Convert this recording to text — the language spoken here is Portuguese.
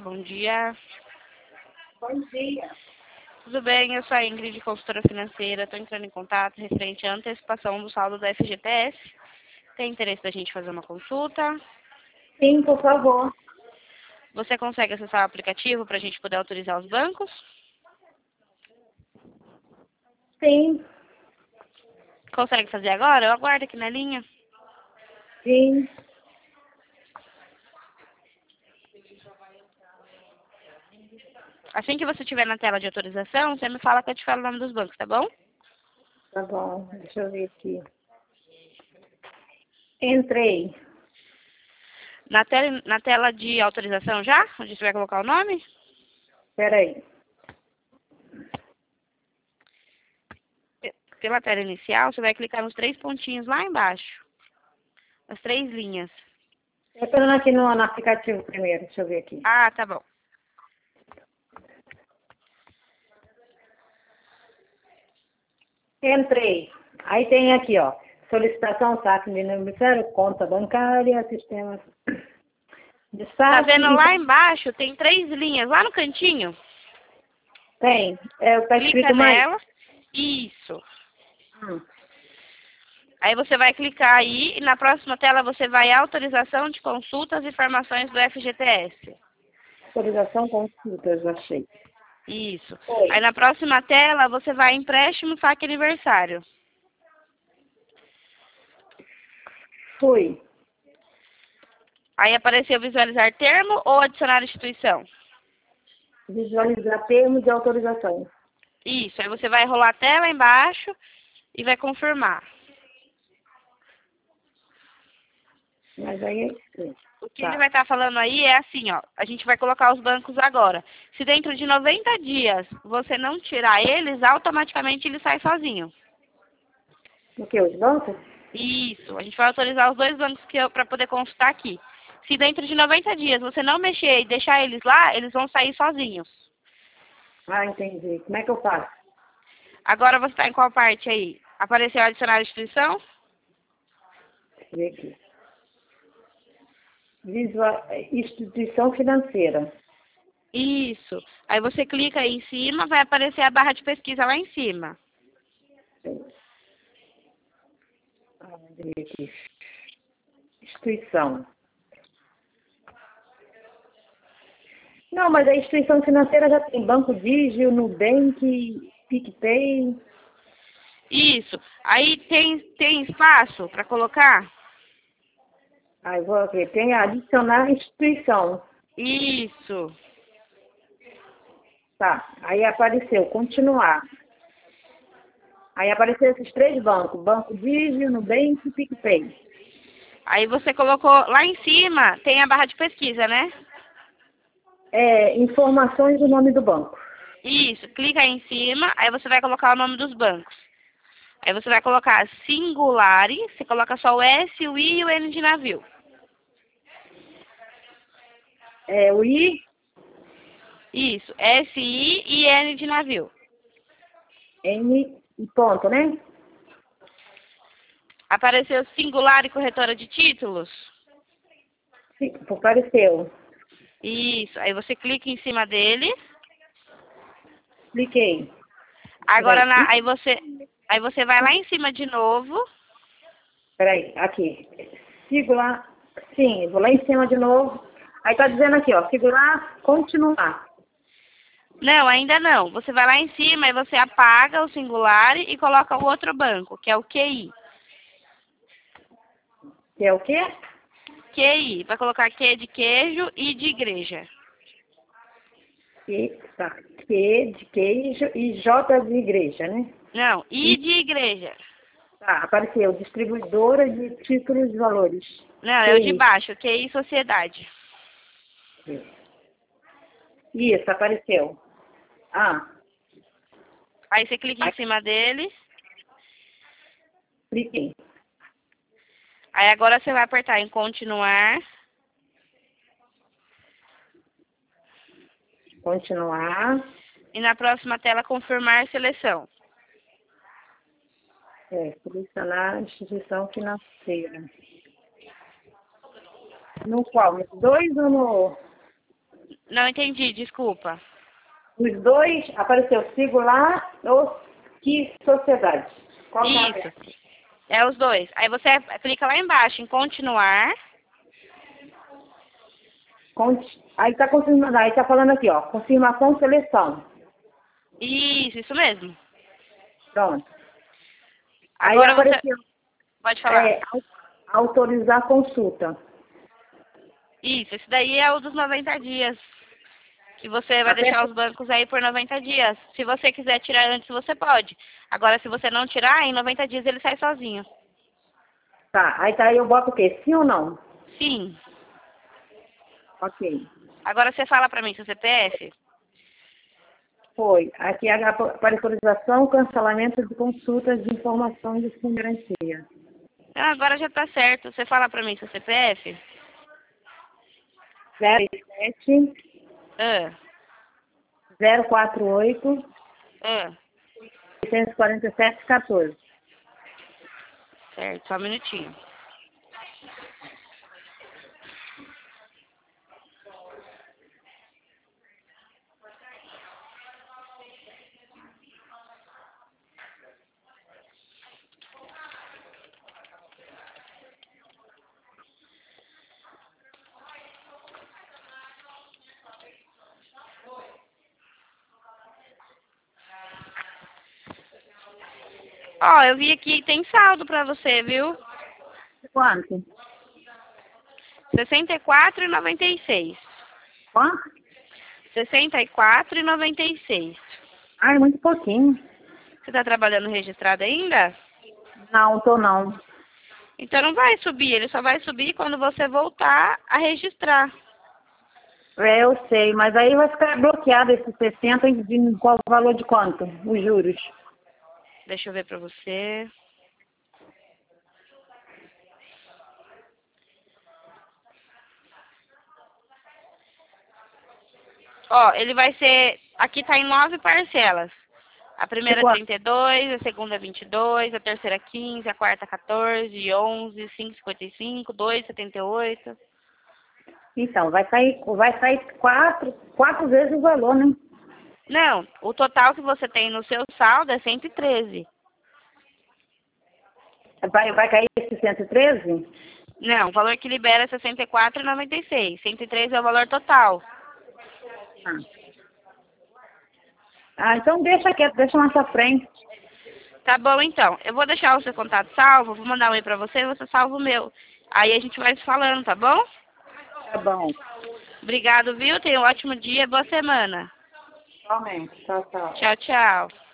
bom dia. Bom dia. Tudo bem? Eu sou a Ingrid, consultora financeira. Estou entrando em contato referente à antecipação do saldo do FGTS. Tem interesse da gente fazer uma consulta? Sim, por favor. Você consegue acessar o aplicativo para a gente poder autorizar os bancos? Sim, Consegue fazer agora? Eu aguardo aqui na linha. sim. Assim que você estiver na tela de autorização, você me fala que eu te falo o nome dos bancos, tá bom? Tá bom, deixa eu ver aqui. Entrei. Na tela de autorização já? Onde você vai colocar o nome? Peraí. Pela tela inicial, você vai clicar nos 3 pontinhos lá embaixo. As 3 linhas. Eu tô aqui no aplicativo primeiro, deixa eu ver aqui. Ah, tá bom. Entrei. Aí tem aqui, ó. Solicitação saque de beneficiário, conta bancária, sistema de Tá saque. vendo lá embaixo? Tem 3 linhas lá no cantinho. Tem. Tá Clica escrito mais. nela. Isso. Hum. Aí você vai clicar aí e na próxima tela você vai em autorização de consultas e informações do FGTS. Autorização consultas, achei. Isso. Aí Foi. na próxima tela você vai em empréstimo saque aniversário. Fui. Aí apareceu visualizar termo ou adicionar instituição. Visualizar termo de autorização. Isso. Aí você vai rolar a tela embaixo e vai confirmar. Mas aí. O que ele Tá. vai estar falando aí é assim, ó. A gente vai colocar os bancos agora. Se dentro de 90 dias você não tirar eles, automaticamente ele sai sozinho. O que? Os bancos? Isso. A gente vai autorizar os 2 bancos para poder consultar aqui. Se dentro de 90 dias você não mexer e deixar eles lá, eles vão sair sozinhos. Ah, entendi. Como é que eu faço? Agora você está em qual parte aí? Apareceu adicionar a instituição? Deixa eu ver aqui. Instituição financeira. Isso. Aí você clica aí em cima, vai aparecer a barra de pesquisa lá em cima. Ah, deixa eu ver aqui. Instituição. Não, mas a instituição financeira já tem Banco Digio, Nubank, PicPay. Isso. Aí tem espaço para colocar? Aí vou ver. Tem adicionar instituição. Isso. Tá. Aí apareceu continuar. Aí apareceu esses 3 bancos. Banco Digio, Nubank e PicPay. Aí você colocou lá em cima, tem a barra de pesquisa, né? Informações do nome do banco. Isso. Clica aí em cima, aí você vai colocar o nome dos bancos. Aí você vai colocar Singulari, você coloca só o S, o I e o N de navio. O I, Isso. S, I e N de navio. N e ponto, né? Apareceu Singulari Corretora de Títulos? Sim, apareceu. Isso. Aí você clica em cima dele. Cliquei. Agora Peraí. aí você vai lá em cima de novo. Peraí, aqui. Sigo lá. Sim, vou lá em cima de novo. Aí tá dizendo aqui, ó, segurar, continuar. Não, ainda não. Você vai lá em cima e você apaga o Singulari e coloca o outro banco, que é o QI. Que é o quê? QI. Vai colocar Q de queijo e de igreja. Tá. Q de queijo e J de igreja, né? Não, I de igreja. Tá, apareceu. Distribuidora de títulos de valores. Não, é o de QI. baixo, QI Sociedade. Isso, apareceu. Ah, Aí você clica em aí cima dele. cliquei. Aí agora você vai apertar em continuar. Continuar. E na próxima tela confirmar seleção. Selecionar instituição financeira. No qual? Nos 2 ou no... Não entendi, desculpa. Os dois, apareceu singular ou que sociedade? Qual que é a Isso. letra? É os dois. Aí você clica lá embaixo em continuar. Aí tá confirmando, aí tá falando aqui, ó, confirmação, seleção. Isso mesmo. Pronto. Aí Agora você apareceu, pode falar. autorizar a consulta. Isso, esse daí é o dos 90 dias. Que você vai Até- deixar os bancos aí por 90 dias. Se você quiser tirar antes, você pode. Agora, se você não tirar, em 90 dias ele sai sozinho. Tá, aí eu boto o quê? Sim ou não? Sim. Ok. Agora você fala pra mim seu CPF. Foi. Aqui para autorização, cancelamento de consultas de informação de sem garantia. Ah, agora já tá certo. Você fala pra mim seu CPF. 07 Ah, 048 ah. 647 14. Certo, só um minutinho. Ó, eu vi aqui, tem saldo pra você, viu? Quanto? 64,96. Quanto? 64,96. Ai, muito pouquinho. Você tá trabalhando registrado ainda? Não, tô não. Então não vai subir, ele só vai subir quando você voltar a registrar. Eu sei, mas aí vai ficar bloqueado esses 60 de qual valor de quanto? Os juros. Deixa eu ver pra você. Ó, ele vai ser... Aqui tá em 9 parcelas. A primeira Ficou. 32, a segunda 22, a terceira 15, a quarta 14, 11, 5,55, 2,78. Então, vai sair quatro vezes o valor, né? Não, o total que você tem no seu saldo é 113. Vai cair esse 113? Não, o valor que libera é 64,96. 113 é o valor total. Ah. Então deixa quieto, deixa mais pra frente. Tá bom, então. Eu vou deixar o seu contato salvo, vou mandar um e-mail pra você e você salva o meu. Aí a gente vai se falando, tá bom? Tá bom. Obrigado, viu? Tenha um ótimo dia, boa semana. Realmente. Tchau, tchau. Tchau, tchau.